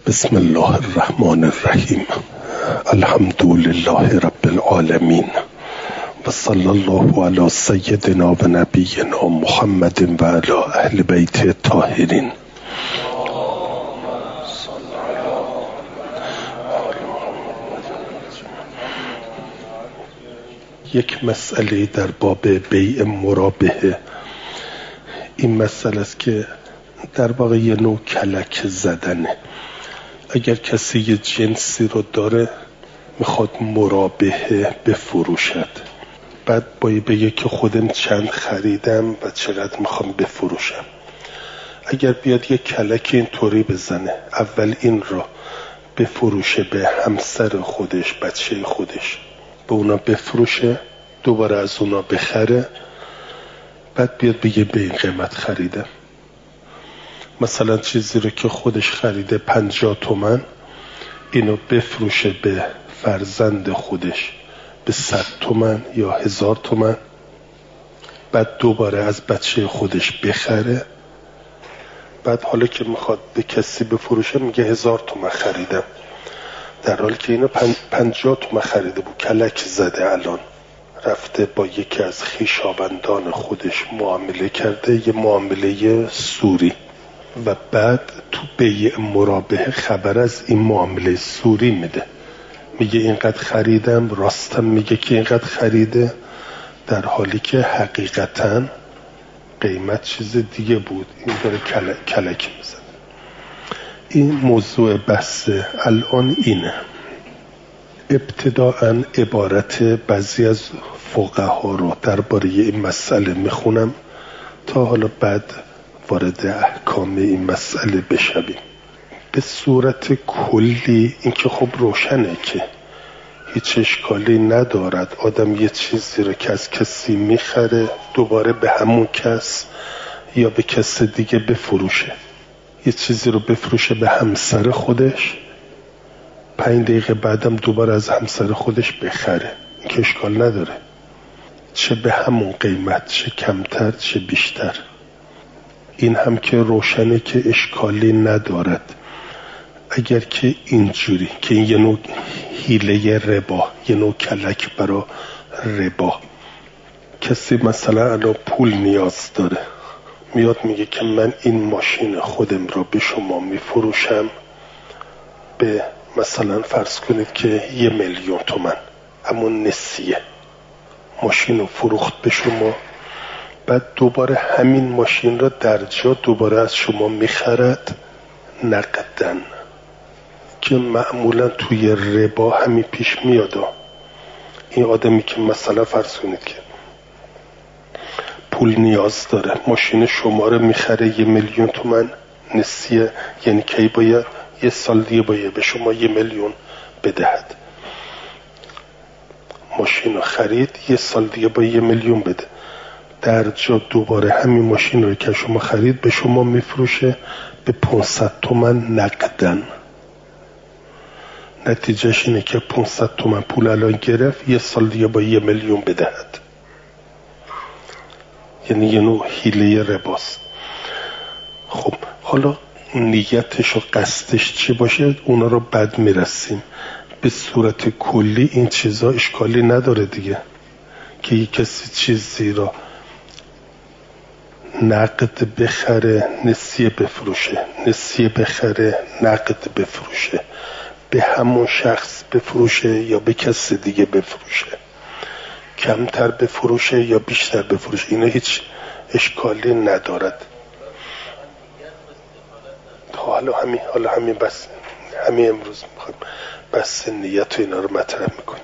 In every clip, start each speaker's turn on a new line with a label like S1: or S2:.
S1: بسم الله الرحمن الرحیم. الحمد لله رب العالمین و صلی الله علی سیدنا و نبینا محمد و علی اهل بیت الطاهرین. یک مسئله در باب بیع مرابحه. این مسئله است که در واقع یه نوع کلک زدنه. اگر کسی یه جنسی رو داره میخواد مرابحه بفروشد، بعد باید بگه که خودم چند خریدم و چقدر میخوام بفروشم. اگر بیاد یه کلک اینطوری بزنه، اول این را بفروشه به همسر خودش، بچه خودش، به اونا بفروشه، دوباره از اونا بخره، بعد بیاد بگه به این قیمت خریدم. مثلا چیزی رو که خودش خریده 50 تومن، اینو بفروشه به فرزند خودش به 100 تومن یا 1000 تومن، بعد دوباره از بچه خودش بخره، بعد حالا که میخواد به کسی بفروشه میگه 1000 تومن خریدم، در حالی که اینو 50 تومن خریده بود. کلک زده. الان رفته با یکی از خویشاوندان خودش معامله کرده، یه معامله سوری، و بعد تو بیع مرابحه خبر از این معامله سوری میده، میگه اینقدر خریدم، راستم میگه که اینقدر خریده، در حالی که حقیقتا قیمت چیز دیگه بود. این داره کلک میزنه. این موضوع بحث الان اینه. ابتداءً عبارت بعضی از فقها رو درباره این مسئله میخونم تا حالا بعد وارد احکام این مسئله بشویم. به صورت کلی این که خب روشنه که هیچ اشکالی ندارد آدم یه چیزی رو که از کسی میخره دوباره به همون کس یا به کس دیگه بفروشه. یه چیزی رو بفروشه به همسر خودش، 5 دقیقه بعدم دوباره از همسر خودش بخره. این که اشکال نداره، چه به همون قیمت، چه کمتر چه بیشتر. این هم که روشنه که اشکالی ندارد. اگر که اینجوری که این یه نوع حیله ربا، یه نوع کلک برای ربا، کسی مثلا الان پول نیاز داره، میاد میگه که من این ماشین خودم را به شما میفروشم به مثلا فرض کنید که 1,000,000 تومن، همون نسیه ماشین رو فروخت به شما، بعد دوباره همین ماشین را در جا دوباره از شما میخرد نقدن، که معمولا توی ربا همین پیش میاد. این آدمی که مثلا فرض کنید که پول نیاز داره، ماشین شما رو میخره 1,000,000 تومن نسیه، یعنی کی باید 1 سال دیگه باید به شما 1,000,000 بدهد. ماشین رو خرید، 1 سال دیگه باید 1,000,000 بده، در جا دوباره همین ماشین رو که شما خرید به شما میفروشه به 500 تومن نقدن. نتیجهش اینه که 500 تومن پول الان گرفت، 1 سال دیگه با 1,000,000 بدهد. یعنی یه نوع حیله رباست. خب حالا نیتش و قصدش چی باشه اونا رو بعد میرسیم. به صورت کلی این چیزا اشکالی نداره دیگه، که یک کسی چیزی را نقد بخره نسیه بفروشه، نسیه بخره نقد بفروشه، به همون شخص بفروشه یا به کس دیگه بفروشه، کمتر بفروشه یا بیشتر بفروشه، اینا هیچ اشکالی ندارد. حالا همین بس، همین امروز میخوایم بس نیت و اینا رو مطرح میکنیم.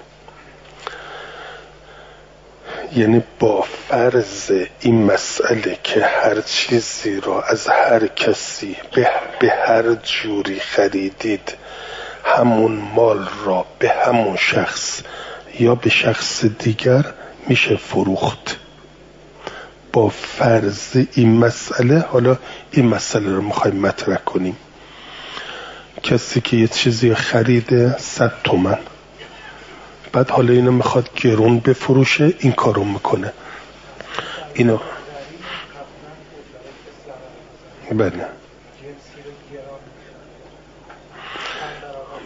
S1: یعنی با فرض این مسئله که هر چیزی را از هر کسی به هر جوری خریدید، همون مال را به همون شخص یا به شخص دیگر میشه فروخت. با فرض این مسئله حالا این مسئله رو میخوایم مطرح کنیم. کسی که یه چیزی خریده 100 تومن، بعد حالا اینو میخواد گرون بفروشه، این کارو میکنه. اینو بله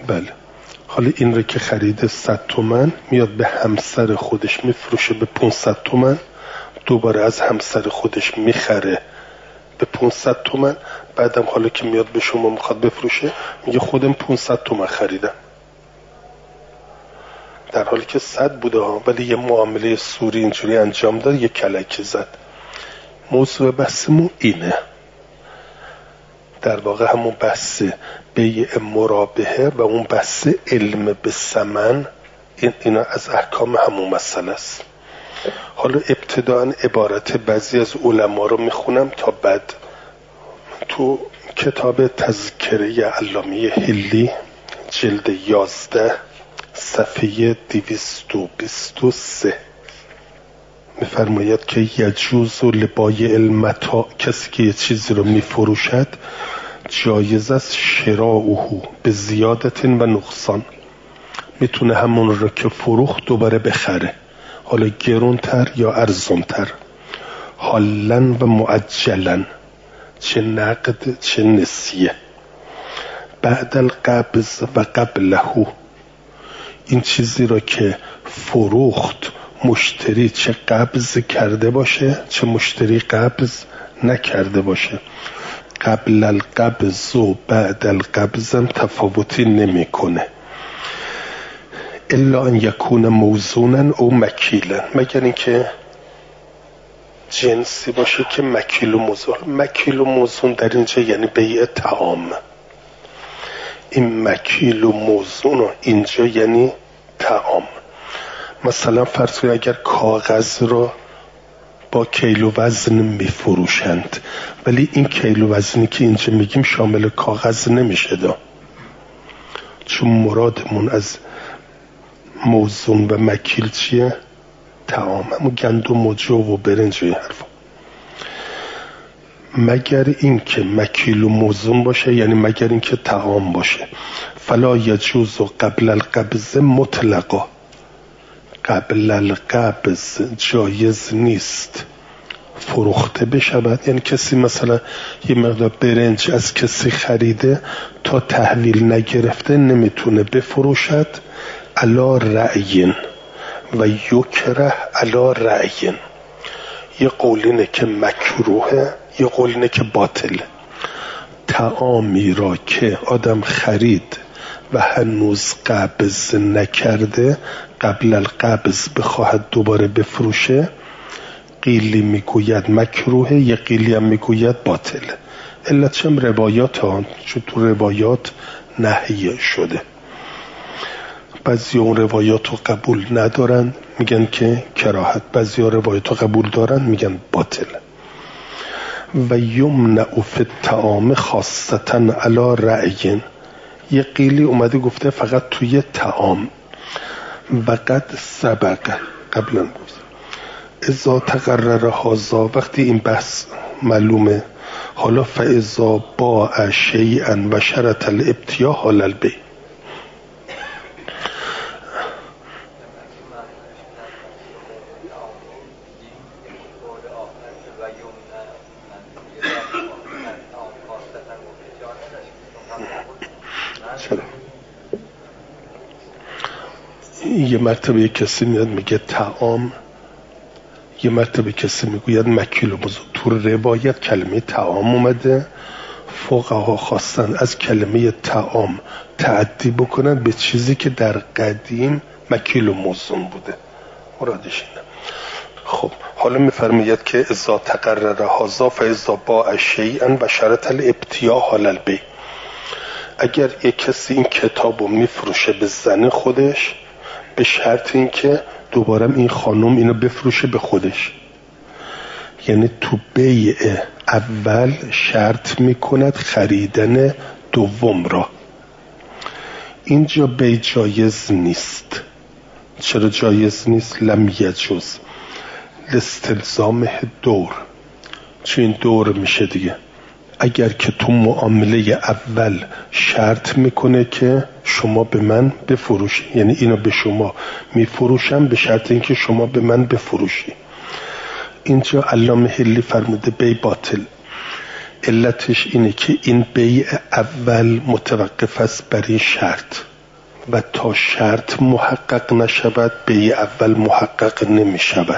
S1: بله. حالا این رو که خریده 100 تومن میاد به همسر خودش میفروشه به 500 تومن، دوباره از همسر خودش میخره به 500 تومن، بعدم حالا که میاد به شما میخواد بفروشه میگه خودم 500 تومن خریدم، در حالی که 100 بوده ها، ولی یه معامله سوری اینجوری انجام داد، یه کلکی زد. موضوع بحثمون اینه، در واقع همون بحث بیع مرابحه و اون بحث علم به ثمن، اینا از احکام همون مسئله است. حالا ابتداء عبارت بعضی از علما رو میخونم تا بعد. تو کتاب تذکره علامه حلی جلد 11 صفحه 223 میفرماید که یجوز لبایع المتاع، کسی که یه چیزی رو میفروشد جایز است شراؤه به زیادت و نقصان، میتونه همون رو که فروخت دوباره بخره، حالا گرونتر یا ارزونتر، حالا و معجلا، چه نقد چه نسیه، بعد القبض و قبله، این چیزی را که فروخت مشتری چه قبض کرده باشه چه مشتری قبض نکرده باشه، قبل القبض و بعد القبض هم تفاوتی نمی کنه، الا ان یکون موزونا او مکیلا، مگر اینکه جنسی باشه که مکیل و موزون. مکیل و موزون در اینجا یعنی بیع طعام، این مکیل و موزون اینجا یعنی طعام. مثلا فرض کنید اگر کاغذ رو با کیلو وزن میفروشند، ولی این کیلو وزنی که اینجا میگیم شامل کاغذ نمیشه دا، چون مرادمون از موزون و مکیل چیه؟ طعام، همون گندم و جو و برنج و این حرفا. مگر این که مکیل و موزون باشه، یعنی مگر این که طعام باشه. فلا یجوز قبل القبض مطلقا، قبل القبض جایز نیست فروخته بشود، یعنی کسی مثلا یه مقدار برنج از کسی خریده تا تحویل نگرفته نمیتونه بفروشد، علا رأیین و یکره علا رأیین. یه قولینه که مکروهه، یه قولینه که باطله. طعامی را که آدم خرید و هنوز قبض نکرده قبل القبض بخواهد دوباره بفروشه، قیلی میگوید مکروهه، یه قیلی هم میگوید باطله. علت چم روایات ها، چون تو روایات نهی شده. بعضی اون روایات رو قبول ندارن میگن که کراهت، بعضی ها روایات رو قبول دارن میگن باطل. و یمنع فی الطعام خاصتا علی رأی، یه قیلی اومده گفته فقط توی طعام. و قد سبق، قبلا گفت اذا تقرر هذا، وقتی این بحث معلومه، حالا فاذا باع شیئا و شرط الابتیاء حال البیع. یه مرتبه کسی میاد میگه طعام، یه مرتبه کسی میگوید مکیل و موزون. تو روایت کلمه طعام اومده، فقها خواستن از کلمه طعام تعدی بکنن به چیزی که در قدیم مکیل و موزون بوده، مرادش اینه. خب حالا میفرماید که اذا تقرر هذا فاذا باع شیئا و شرط الابتیاء حال البیع. اگر یک کسی این کتابو میفروشه به زن خودش به شرط این که دوباره این خانم اینو بفروشه به خودش، یعنی تو بیع اول شرط میکند خریدن دوم را، اینجا بیع جایز نیست. چرا جایز نیست؟ لم یجوز لاستلزامه دور، چون این دور میشه دیگه. اگر که تو معامله اول شرط میکنه که شما به من بفروشی، یعنی اینو به شما میفروشم به شرط اینکه شما به من بفروشی، اینجا علامه حلی فرموده بیع باطل. علتش اینه که این بیع اول متوقف است بر این شرط و تا شرط محقق نشود بیع اول محقق نمی شود.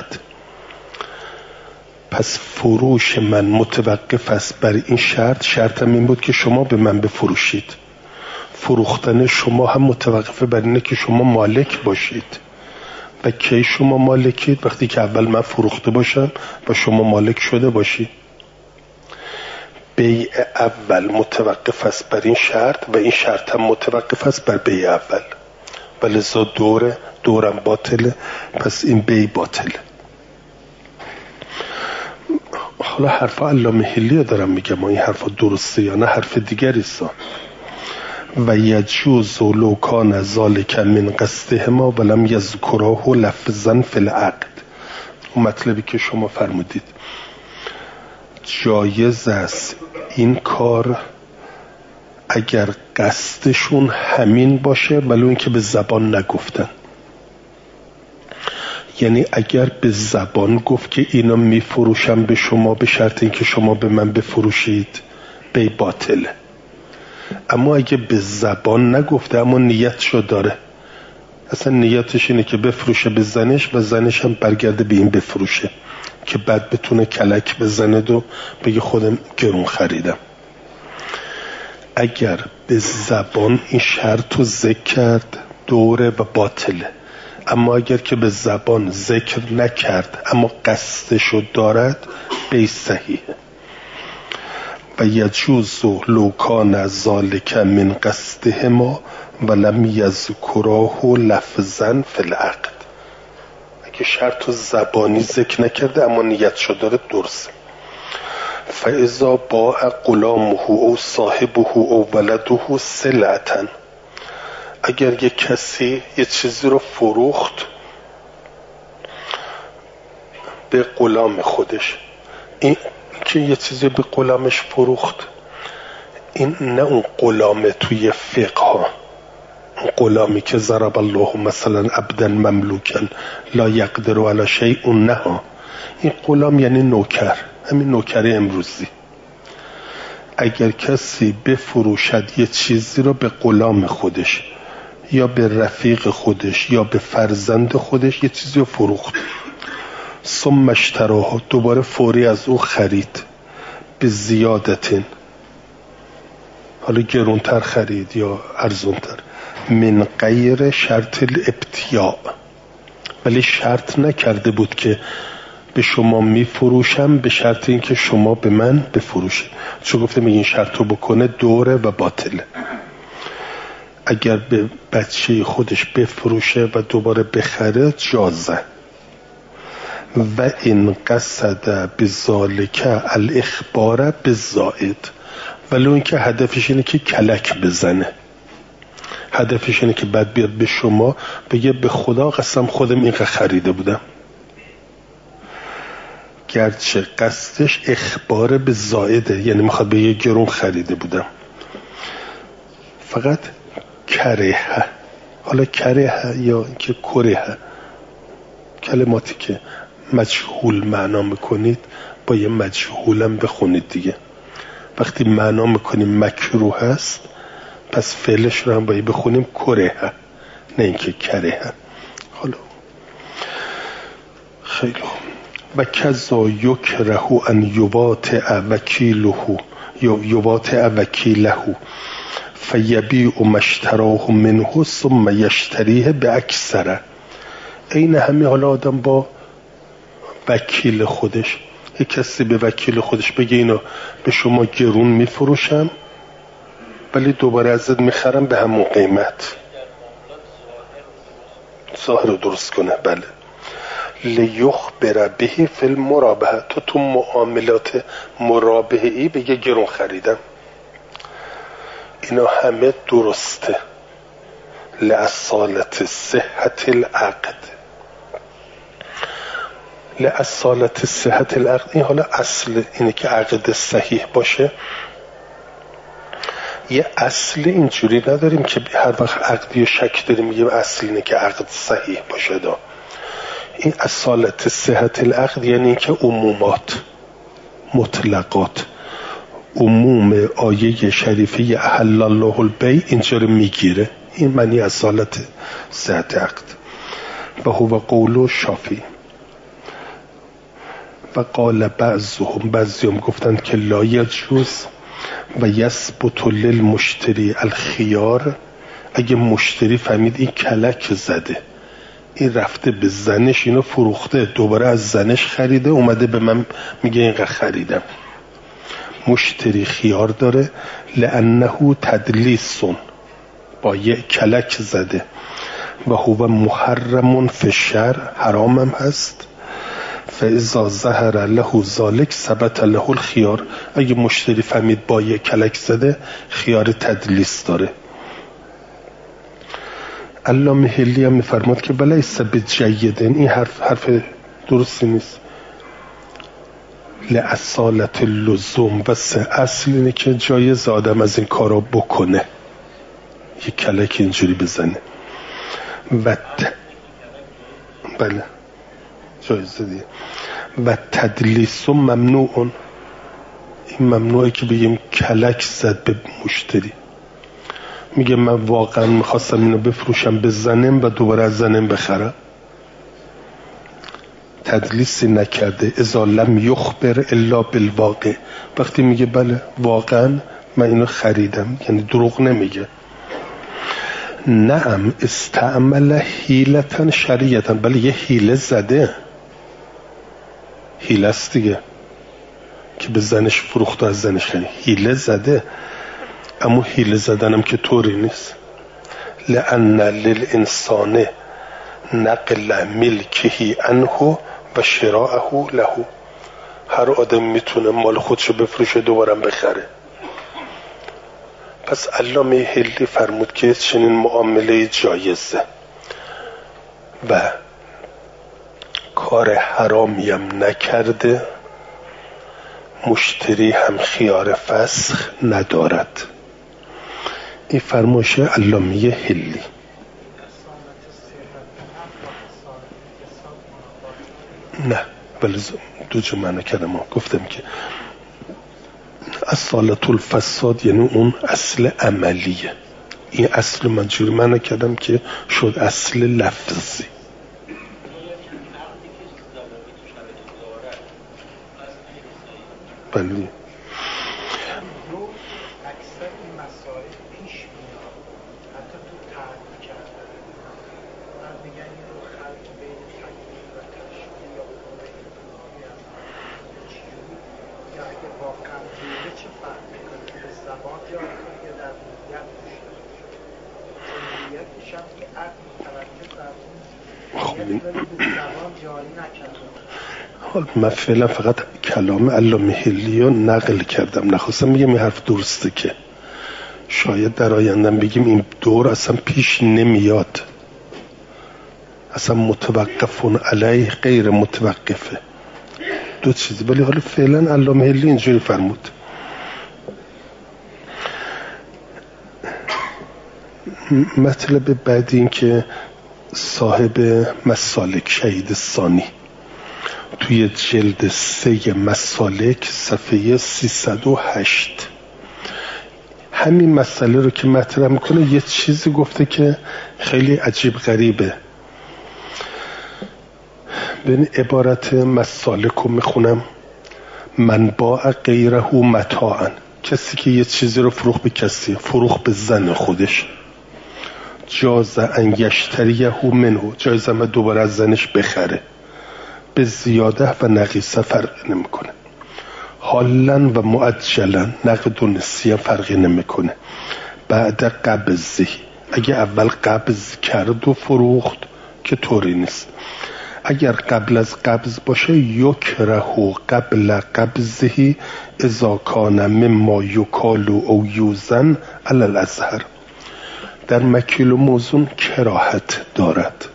S1: پس فروش من متوقف است بر این شرط. شرطم این بود که شما به من بفروشید. فروختن شما هم متوقف بر اینه که شما مالک باشید. و کی شما مالکید؟ وقتی که اول من فروخته باشم و شما مالک شده باشید. بیع اول متوقف است بر این شرط و این شرط هم متوقف است بر بیع اول. ولذا دورم باطله، پس این بیع باطله. حالا حرف علامه حلی دارم میگم، این حرف درسته یا نه حرف دیگری است. و یجوز لو کان ذلک من قصدهما ولم یذکره لفظا فی العقد. مطلبی که شما فرمودید جایز است این کار اگر قصدشون همین باشه ولو اینکه به زبان نگفتن. یعنی اگر به زبان گفت که اینا میفروشم به شما به شرط اینکه شما به من بفروشید، بی باطله. اما اگه به زبان نگفته اما نیتشو داره، اصلا نیتش اینه که بفروشه به زنش و زنش هم برگرده به این بفروشه که بعد بتونه کلک بزنه و بگه خودم گرون خریدم. اگر به زبان این شرط رو ذکر کرد دوره و باطله. اما اگر که به زبان ذکر نکرد اما قصدشو دارد بی صحیحه. و یجوز لو کان ذلک من قصدهما ولم یذکره لفظا فی العقد. اگه شرط زبانی ذکر نکرده اما نیتشو داره درسته. فاذا باع غلامه او صاحبه او ولده سلعة. اگر یک کسی یه چیزی رو فروخت به غلام خودش، این که یه چیزی به غلامش فروخت، این نه اون غلام توی فقه ها، اون غلامی که ضرب الله مثلا عبدا مملوکا لا یقدر علی شیء، نه ها. این غلام یعنی نوکر، همین نوکر امروزی. اگر کسی بفروشد یه چیزی رو به غلام خودش یا به رفیق خودش یا به فرزند خودش، یه چیزی رو فروخت، ثم اشتراه، دوباره فوری از او خرید، به زیادتین، حالا گرونتر خرید یا ارزونتر، من غیر شرط الابتیاع، ولی شرط نکرده بود که به شما میفروشم به شرط اینکه شما به من بفروشید. چون گفتم این شرط رو بکنه دوره و باطله. اگر به بچه خودش بفروشه و دوباره بخره جازه. و این قصد بذالک الاخبار بالزائد، ولی اون که هدفش اینه که کلک بزنه، هدفش اینه که بعد بیاد به شما بگه به خدا قسم خودم اینقدر خریده بودم، گرچه قصدش اخبار به زائده، یعنی میخواد بگه گرون خریده بودم. فقط کره، حالا کره یا اینکه کره، کلماتی که مجهول معنا میکنید با یه مجهولم بخونید دیگه. وقتی معنا میکنیم مکروه هست پس فعلش رو هم باید بخونیم کره، نه اینکه کره. حالا خیلی و کذا یکره ان یباطع وکیله یا یباطع وکیله فیبیع مشتراه منه ثم یشتریه به اکثره. این همه حالا آدم با وکیل خودش، یک کسی به وکیل خودش بگه اینو به شما گرون میفروشم ولی دوباره ازت میخرم به همون قیمت، ظاهر رو درست کنه. بله. لیخبر به فی المرابحه، تو معاملات مرابحه ای بگه گرون خریدم. اینا همه درسته. لأصالت صحت العقد، لأصالت صحت العقد. این حالا اصل اینه که عقد صحیح باشه. یه اصل اینجوری نداریم که هر وقت عقدی و شک داریم میگیم اصل اینه که عقد صحیح باشه. این اصالت صحت العقد یعنی که عمومات، مطلقات، عموم آیه شریفه احل الله البیع اینجا رو میگیره. این معنی اصالت صحت عقد. و هو قول شافعی. و قال بعضیهم گفتند که لا یجوز و یثبت للمشتری الخیار. اگه مشتری فهمید این کلک زده، این رفته به زنش اینو فروخته، دوباره از زنش خریده، اومده به من میگه اینقدر خریدم، مشتری خیار داره. لانه تدلیسون، با یه کلک زده. و هو محرم فی الشرع، حرامم هست. فاذا ظهر له ذلك ثبت له الخيار. اگه مشتری فهمید با یه کلک زده، خیار تدلیس داره. علامه حلی هم میفرماد که بله ثبت جیدن، این حرف درستی نیست. لأصالت اللزوم، و اصل اینه که جایز آدم از این کارا بکنه، یه کلک اینجوری بزنه. بله جایزه دیگه. و تدلیس ممنوع، این ممنوعه که بگیم کلک زد به مشتری. میگه من واقعا میخواستم اینو بفروشم به زنم و دوباره از زنم بخرم. تدلیسی نکرده. اذا لم یخبر الا بالواقع، وقتی میگه بله واقعا من اینو خریدم، یعنی دروغ نمیگه. نعم استعمل حیلتن شریعتن، بله یه حیله زده، حیله است دیگه که به زنش فروخت و از زنش خرید، حیله زده. اما حیله زدنم که طوری نیست. لأن للانسان نقل ملکه عنه و شراءه له. هر آدم میتونه مال خودشو بفروشه دوباره بخره. پس علامه حلی فرمود که چنین معامله جایزه و کار حرامی هم نکرده، مشتری هم خیار فسخ ندارد. این فرمایش علامه حلی. نه ولی دو جو معنی کردم. گفتم که اصالت الفساد یعنی اون اصل عملیه. این اصل من جوری معنی کردم که شد اصل لفظی. بله من فعلا فقط کلام علامه حلی رو نقل کردم، نخواستم بگم این حرف درسته که شاید در آیندم بگیم این دور اصلا پیش نمیاد، اصلا متوقفون علیه غیر متوقفه، دو چیزی. ولی حالا فعلا علامه حلی اینجوری فرمود. مطلب بعدی این که صاحب مسالک شهید ثانی توی جلد 3 مسالک صفحه 308 همین مسئله رو که مطرح میکنه یه چیزی گفته که خیلی عجیب غریبه. ببین عبارت مسالک رو میخونم: من باع غیره متاعا، کسی که یه چیزی رو فروخت به کسی، فروخت به زن خودش، جاز ان یشتریه منه، جایز هم دوباره از زنش بخره، به زیاده و نقیصه فرق نمیکنه، حالا و معجلا، نقد و نسیه فرقی نمیکنه، بعد قبضی، اگه اول قبض کرد و فروخت که طوری نیست، اگر قبل از قبض باشه یکره قبل قبضه اذا کان مما یکال او یوزن علی الازهر، در مکیل و موزون کراهت دارد.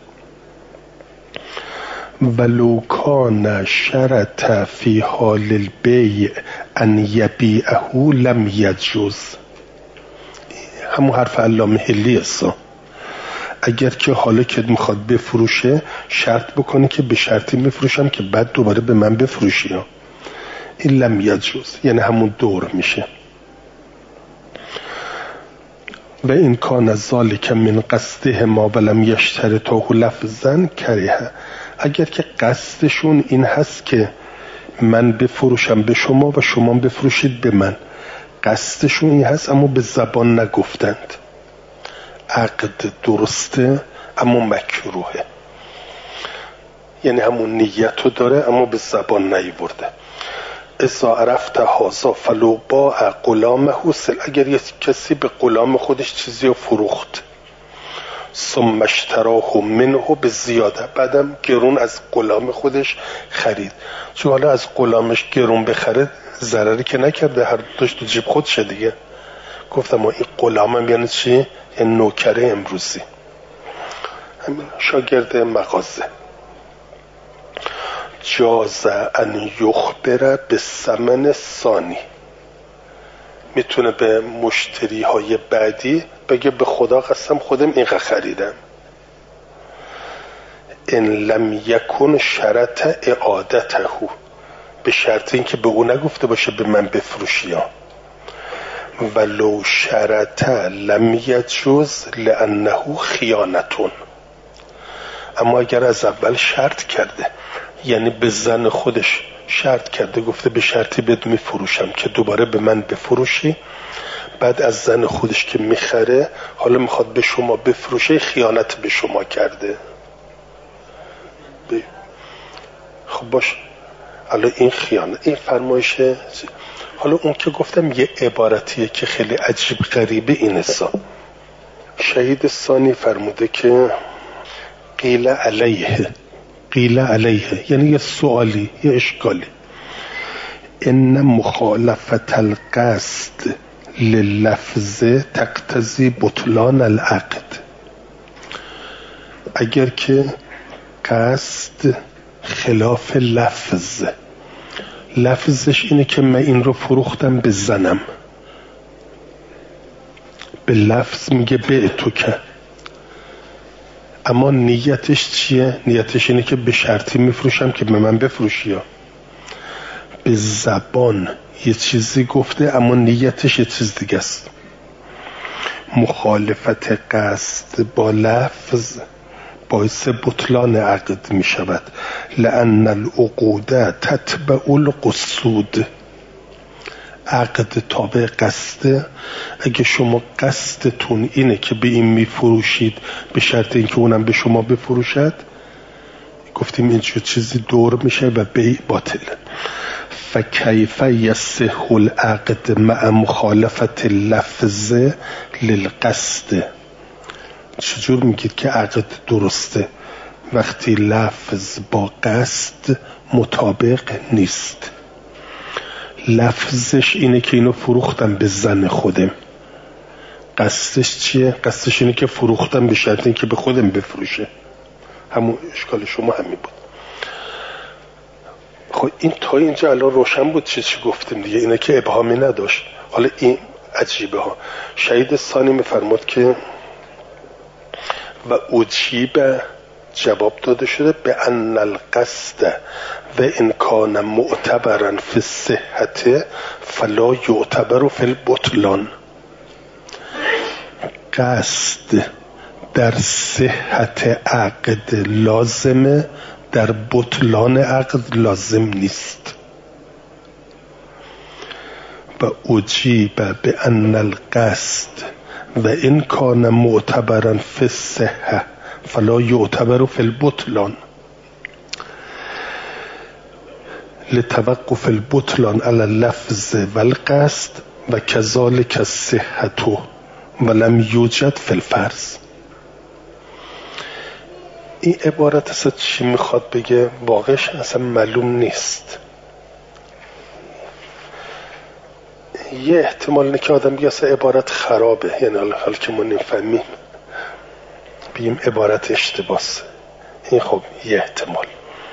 S1: ولو کان شرط فی حال البیع ان یبیعه لم یجوز، همون حرف علامه حلی است. اگر که حالا که میخواد بفروشه شرط بکنه که به شرطی میفروشم که بعد دوباره به من بفروشی، این لم یجوز یعنی همون دور میشه. و این کان ذالک من قصده ما ولم یشترطه لفظا کریه. اگر که قصدشون این هست که من بفروشم به شما و شما بفروشید به من، قصدشون این هست اما به زبان نگفتند، عقد درسته اما مکروهه، یعنی همون نیتو داره اما به زبان نیورده. اذا عرفت هذا فلو باع غلامه، اگر یک کسی به غلام خودش چیزی رو فروخت، ثم اشتراه منه به زیاده، بعدم گرون از غلام خودش خرید، چون حالا از غلامش گرون بخره ضرری که نکرده، هر دوش تو جیب خودشه دیگه. گفتم این غلامم یعنی چی؟ یعنی نوکره امروزی، همین شاگرد مغازه. جاز ان یخبر به ثمن ثانی، میتونه به مشتری های بعدی بگه به خدا قسم خودم اینقدر خریدم، ان لم یکن شرط اعادته، به شرط این که به او نگفته باشه به من بفروشی ها. ولو شرط لم یجوز لانه خیانتون، اما اگر از اول شرط کرده، یعنی به زن خودش شرط کرده، گفته به شرطی بهت میفروشم که دوباره به من بفروشی، بعد از زن خودش که میخره حالا میخواد به شما بفروشه، خیانت به شما کرده. خب باش، حالا این خیانت، این فرمایشه. حالا اون که گفتم یه عبارتیه که خیلی عجیب غریبه این حساب. شهید ثانی فرموده که قیل علیه، قیل علیه یعنی یه سوالی، یه اشکالی، ان مخالفت القصد لللفظ تقتضی بطلان العقد. اگر که قصد خلاف لفظ، لفظش اینه که من این رو فروختم به زنم، به لفظ میگه به تو که، اما نیتش چیه؟ نیتش اینه که به شرطی میفروشم که به من بفروشی ها. به زبان یه چیزی گفته اما نیتش یه چیز دیگه است. مخالفت قصد با لفظ باعث بطلان عقد می شود. لأن العقود تتبع القصود، عقد تابع قصده. اگه شما قصدتون اینه که به این می فروشید به شرط اینکه اونم به شما بفروشد، گفتیم اینجور چیزی دور میشه و بیع باطل. فکیف یصح العقد مع مخالفت اللفظ للقصد. چجور میگید که عقد درسته وقتی لفظ با قصد مطابق نیست؟ لفظش اینه که اینو فروختم به زن خودم، قصدش چیه؟ قصدش اینه که فروختم به شرط اینکه به خودم بفروشه. همون اشکال شما همین بود. خب این تا اینجا الان روشن بود چی گفتیم دیگه، اینه که ابهامی نداشت. حالا این عجیبه ها. شهید ثانی میفرمود که و اجیب، جواب داده شده به ان القصد و ان کان معتبرا فی الصحة فلا یعتبر فی البطلان. قصد در صحت عقد لازمه، در بطلان عقد لازم نیست. و اجیب به ان القصد و این کان معتبرا فی الصحة فلا یعتبر فی البطلان لتوقف البطلان علی اللفظ والقصد و کذالک الصحة ولم یوجد فی الفرض. این عبارت اصلا چی میخواد بگه واقعش اصلا معلوم نیست. یه احتمال اینه که آدم بگه اصلا عبارت خرابه، یعنی حال که ما نفهمیم بگیم عبارت اشتباس. این خب یه احتمال.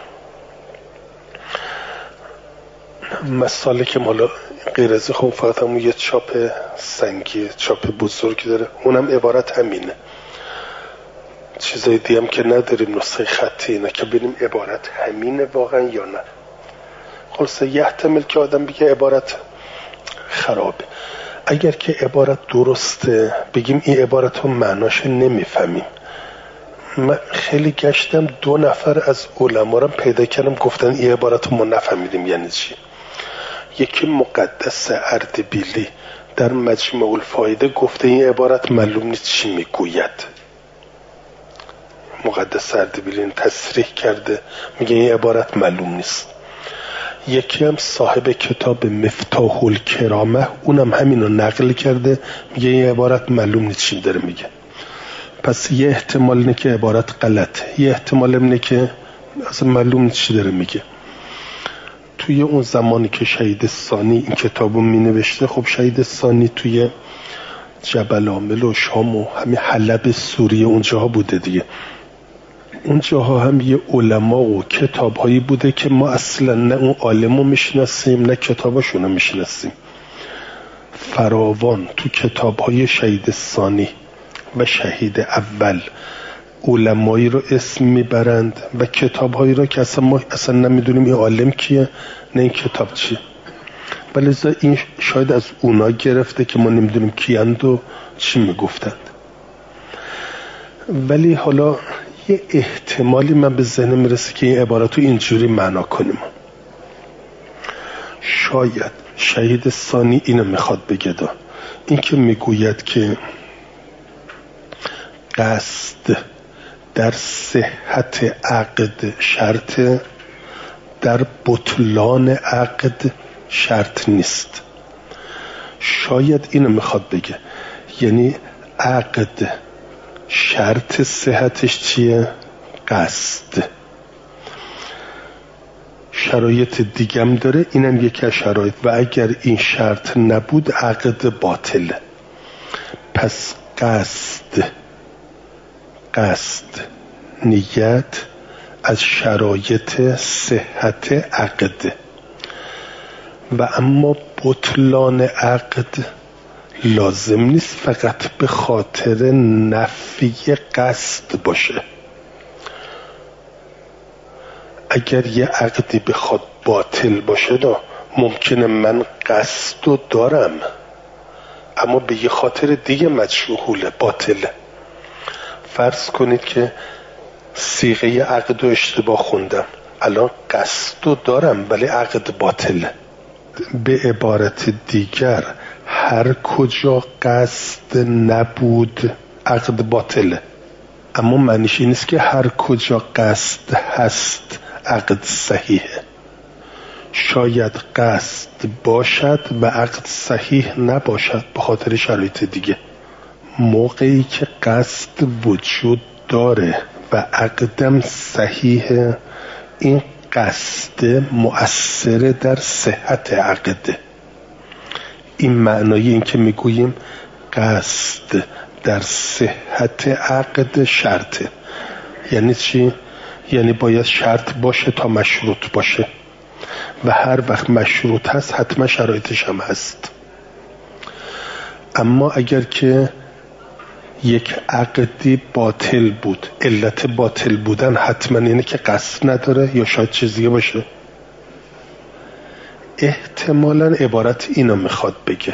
S1: مسئله که مالا غیر از خب فقط همون یه چاپ سنگی، چاپ بزرگی داره، اونم عبارت همینه، چیزای دیگه هم که نداریم نسخه خطی، اینه که ببینیم عبارت همینه واقعا یا نه. خلاصه یه احتمال که آدم بگه عبارت خرابه. اگر که عبارت درسته بگیم این عبارت رو معناش نمیفهمیم. من خیلی گشتم 2 نفر از علما رو پیدا کردم گفتن این عبارت رو ما نفهمیدیم یعنی چی. یکی مقدس اردبیلی در مجمع الفایده گفته این عبارت معلوم نیست چی میگوید. مقدس اردبیلی این تصریح کرده میگه این عبارت معلوم نیست. یکی هم صاحب کتاب مفتاح الکرامه اونم همینو نقل کرده میگه این عبارت معلوم نیست چی داره میگه. پس یه احتمال اینه که عبارت غلطه، یه احتمال اینه که اصلا معلوم نیست چی داره میگه. توی اون زمانی که شهید ثانی این کتابو می نوشته، خب شهید ثانی توی جبل عامل و شام و همین حلب سوریه اونجاها بوده دیگه. اونجاها هم یه علما و کتابهایی بوده که ما اصلا نه اون عالمو میشناسیم نه کتاباشونو میشناسیم. فراوان تو کتابهای شهید ثانی و شهید اول علمایی رو اسم میبرند و کتابهایی رو که اصلا ما اصلا نمیدونیم این عالم کیه نه این کتاب چیه. ولی این شاید از اونا گرفته که ما نمیدونیم کیند و چی میگفتند. ولی حالا یه احتمالی من به ذهن میرسه که این عبارت رو اینجوری معنا کنیم. شاید شهید ثانی اینو میخواد بگه دا. این که میگوید که قصد در صحت عقد شرط، در بطلان عقد شرط نیست. شاید اینو میخواد بگه، یعنی عقد شرط صحتش چیه؟ قصد. شرایط دیگم داره، اینم یکی از شرایط. و اگر این شرط نبود عقد باطله. پس قصد نیت از شرایط صحت عقد و اما بطلان عقد لازم نیست فقط به خاطر نفی قصد باشه. اگر یه عقدی بخواد باطل باشه ممکنه من قصدو دارم اما به یه خاطر دیگه مجهوله باطله. فرض کنید که صیغه عقد رو اشتباه خوندم، الان قصدو دارم ولی عقد باطله. به عبارت دیگر هر کجا قصد نبود عقد باطله، اما معنیش این نیست که هر کجا قصد هست عقد صحیحه. شاید قصد باشد و عقد صحیح نباشد به خاطر شرایط دیگه. موقعی که قصد وجود داره و عقدم صحیحه، این قصد مؤثر در صحت عقده. این معنای این که میگوییم قصد در صحت عقد شرطه. یعنی چی؟ یعنی باید شرط باشه تا مشروط باشه و هر وقت مشروط هست حتما شرایطش هم هست. اما اگر که یک عقدی باطل بود، علت باطل بودن حتما اینه که قصد نداره یا شاید چیزی باشه. احتمالاً عبارت اینو میخواد بگه،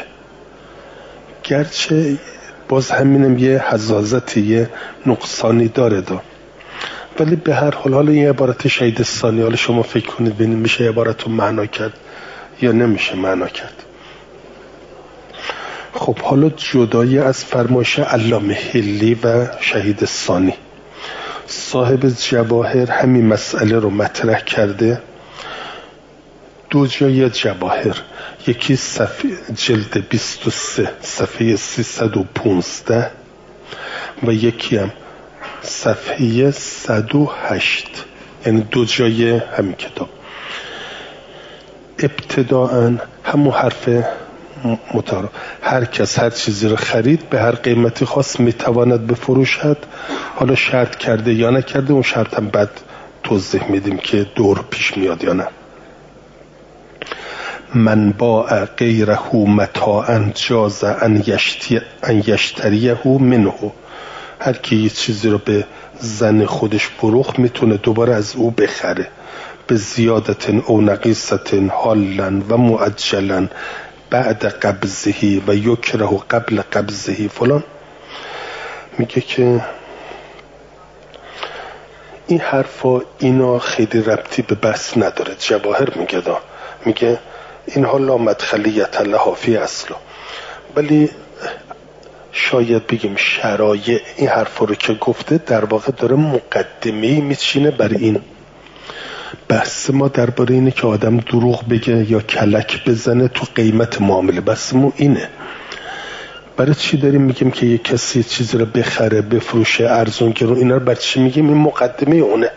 S1: گرچه باز همینم یه حزازتی یه نقصانی داره ولی به هر حال حالا این عبارت شهید ثانی، حالا شما فکر کنید ببینید میشه عبارت رو معنا کرد یا نمیشه معنا کرد. خب حالا جدای از فرمایش علامه حلی و شهید ثانی، صاحب جواهر همین مسئله رو مطرح کرده. 2 جای جواهر، یکی صفحه جلد 23 صفحه 315 و یکی هم صفحه 108، یعنی 2 جای همین کتاب. ابتداءً همون حرف متعارف، هر کس هر چیزی رو خرید به هر قیمتی خاص میتواند بفروشد. حالا شرط کرده یا نکرده، اون شرط هم بعد توضیح میدیم که دور پیش میاد یا نه. من باع غیره متاعا جاز ان یشتریه منه. هر کی یه چیزی رو به زن خودش فروخت میتونه دوباره از او بخره. به زیادت او نقیصت حالا و معجلا بعد قبضه و یکره قبل قبضه فلان، میگه که این حرفا اینا خیلی ربطی به بحث نداره. جواهر میگه اینها لا مدخلیت لها فی اصلا، ولی شاید بگیم شرایع این حرفا رو که گفته در واقع داره مقدمه‌ای میچینه بر این بحث ما درباره اینه که آدم دروغ بگه یا کلک بزنه تو قیمت معامله. بحثمون اینه. برای چی داریم میگیم که یک کسی چیزی رو بخره بفروشه ارزون گرون؟ اینا رو برای چی میگیم؟ این مقدمه اونه.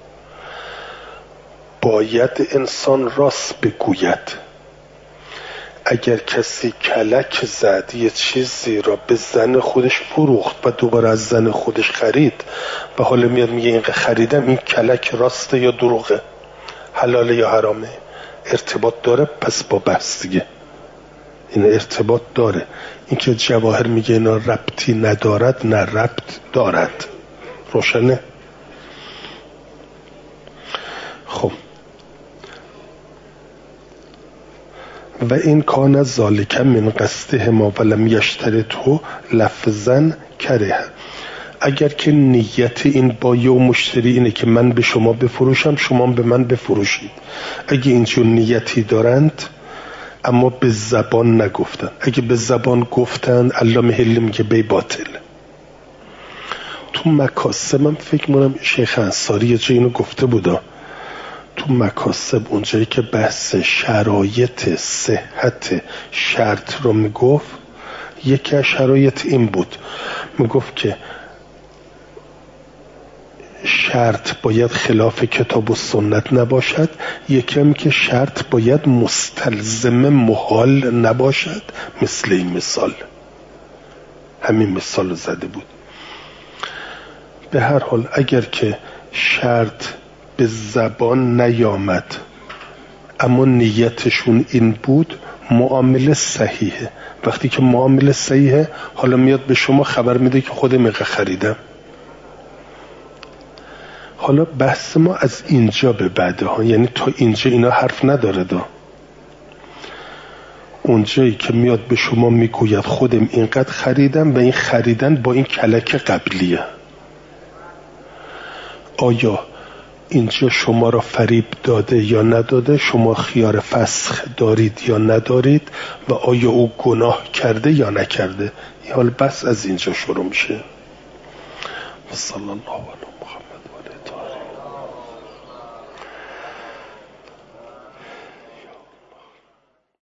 S1: باید انسان راست بگوید. اگر کسی کلک زد یه چیزی را به زن خودش فروخت و دوباره از زن خودش خرید و حالا میاد میگه این خریدم، این کلک راسته یا دروغه، حلاله یا حرامه؟ ارتباط داره پس با بحث دیگه. این ارتباط داره. این که جواهر میگه اینا ربطی ندارد، نه ربط دارد. روشنه؟ خب و این کان ذالک من قصده ما ولم یشترطه لفظا کره. اگر که نیت این بایع و مشتری اینه که من به شما بفروشم شما به من بفروشید، اگه اینجور نیتی دارند اما به زبان نگفتن، اگه به زبان گفتن علامه حلی میگه بی باطل. تو مکاسب من فکر می‌کنم شیخ انصاری یه جایی اینو گفته بودا، تو مکاسب اونجایی که بحث شرایط صحت شرط رو میگفت، یکی از شرایط این بود، میگفت که شرط باید خلاف کتاب و سنت نباشد، یکی هم که شرط باید مستلزم محال نباشد. مثل این مثال، همین مثال رو زده بود. به هر حال اگر که شرط به زبان نیامد اما نیتشون این بود، معامله صحیحه. وقتی که معامله صحیحه، حالا میاد به شما خبر میده که خودم اینقدر خریدم. حالا بحث ما از اینجا به بعده ها، یعنی تا اینجا اینا حرف نداره دا. اونجایی که میاد به شما میگوید خودم اینقدر خریدم و این خریدن با این کلک قبلیه، آیا اینجا شما را فریب داده یا نداده؟ شما خیار فسخ دارید یا ندارید؟ و آیا او گناه کرده یا نکرده؟ این حال بس از اینجا شروع میشه. صلی الله علیه